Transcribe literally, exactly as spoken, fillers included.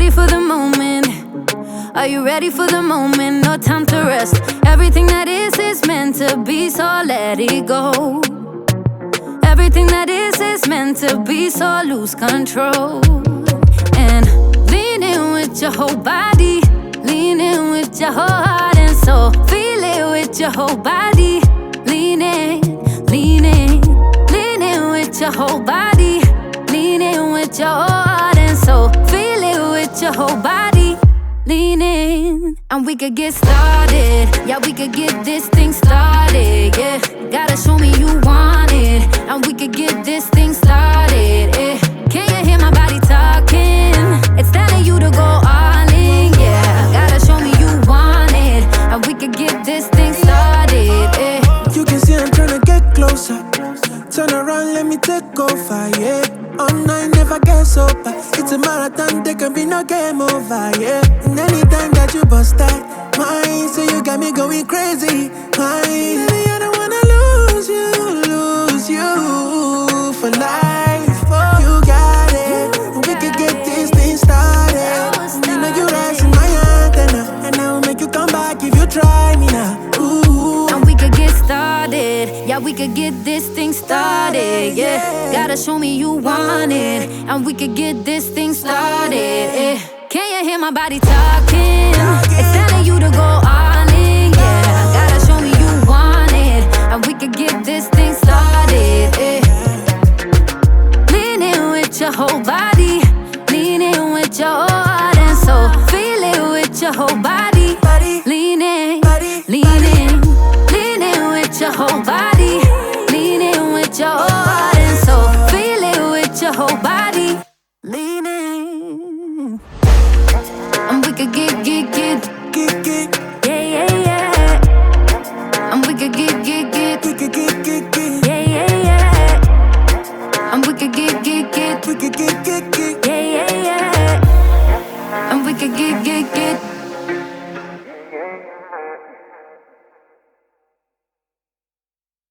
ready for the moment? Are you ready for the moment? No time to rest. Everything that is is meant to be, so let it go. Everything that is is meant to be, so lose control. And lean in with your whole body, lean in with your whole heart and soul. Feel it with your whole body, lean in, lean in, lean in with your whole body, lean in with your whole heart and soul. Feel it with your whole body, lean in, and we could get started. Yeah, we could get this thing started. Yeah, gotta show me you want it, and we could get this thing started. Yeah, can you hear my body talking? It's telling you to go all in. Yeah, gotta show me you want it, and we could get this thing started. Yeah. You can see I'm tryna get closer. Turn around, let me take over. Yeah, all night never get sober. It's a marathon, there can be no game over. Yeah, and anytime that you bust that mine, so you got me going crazy. Mine, baby, I don't wanna lose you, lose you for life. Oh, you got it, we could get this thing started. You know you rising my antenna, and I will make you come back if you try me now. Ooh. And we could get started. Yeah, we could get this thing started. Yeah, gotta show me you want it, and we could get this thing started. Yeah. Can you hear my body talking? It's telling you to go all in. Yeah, gotta show me you want it, and we could get this thing started. Yeah. Lean in with your whole body, lean in with your whole heart and soul. Feel it with your whole body, lean in, lean in, lean in with your whole body, lean in with your whole heart and soul. Feel it with your whole body, lean in, and we could get, get, get, Get, get, yeah, yeah, yeah. And we could get, get, get, get, get, get, get, get. yeah, yeah, yeah. And we could get, get, get, We could get, get, get. yeah, yeah, yeah. And we could get, get, get.